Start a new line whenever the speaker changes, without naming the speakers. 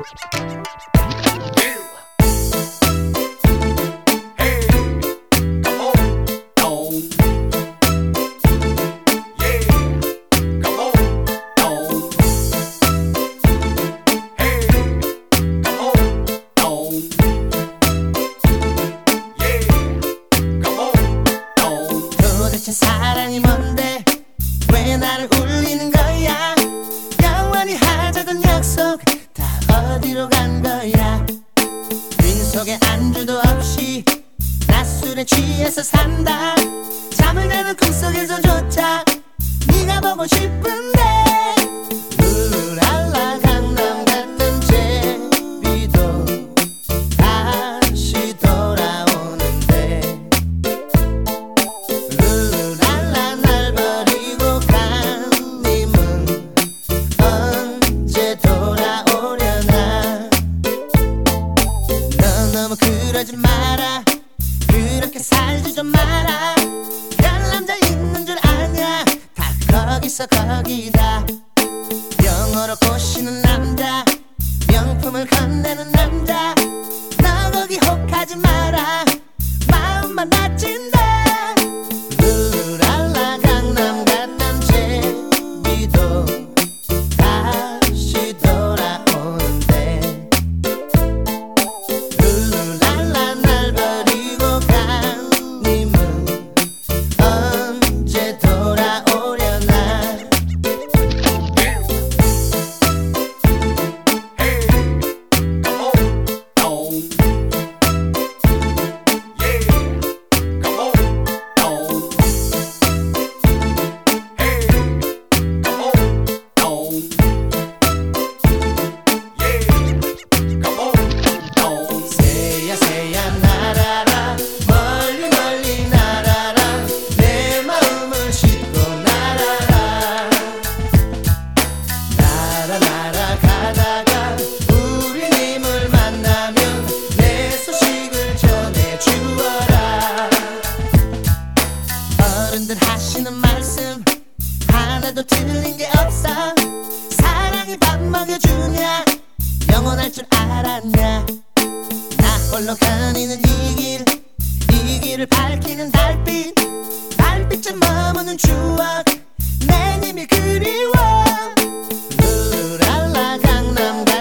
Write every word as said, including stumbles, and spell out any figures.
사랑이 뭔데 왜 나를 울리는 거야. 영원히 하자던 약속 다 어디로 간 거야. 빈속에 안주도 없이 낮술에 취해서 산다. 잠을 자는 꿈속에서조차 네가 보고 싶은데. 룰랄라 강남 같은 제비도 다시 돌아오는데. 룰랄라 날 버리고 간 님은 언제 돌아오려나. 너 너무 그러지 마라. 그렇게 살지 좀 마라. 별 남자 있는 줄 아냐. 다 거기서 거기다. 영어로 꼬시는 남자, 명품을 건네는 남자. 너 거기 혹하지 마라. 마음만 다친다. 룰랄라 강남 같은 제비도 다시 돌아오는데. 룰랄라 날 버리고 간 님은 언제 돌아오려나. 새야 새야 날아라. 멀리 멀리 날아라. 내 마음을 싣고 날아라. 날아 날아가다가 우리님을 만나면 내 소식을 전해주어라. 어른들 하시는 말씀 하나도 틀린 게 없어. 사랑이 밥 먹여주냐. 영원할 줄 알았냐. 나 홀로 다니는 이 길, 이 길을 밝히는 달빛. 달빛에 머무는 추억 내 님이 그리워. 룰랄라 강남